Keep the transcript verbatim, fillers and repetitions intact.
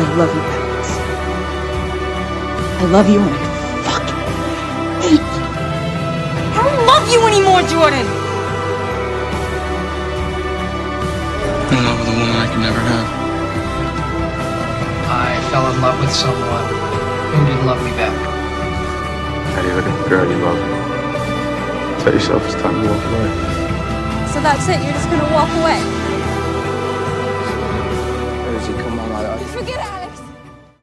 I love you, Alex. I love you and I fucking hate you. I don't love you anymore, Jordan! I'm in love with a woman I could never have. I fell in love with someone who didn't love me back. How do you look at the girl you love? Tell yourself it's time to walk away. So that's it, you're just gonna walk away? Where does he come on? Forget Alex!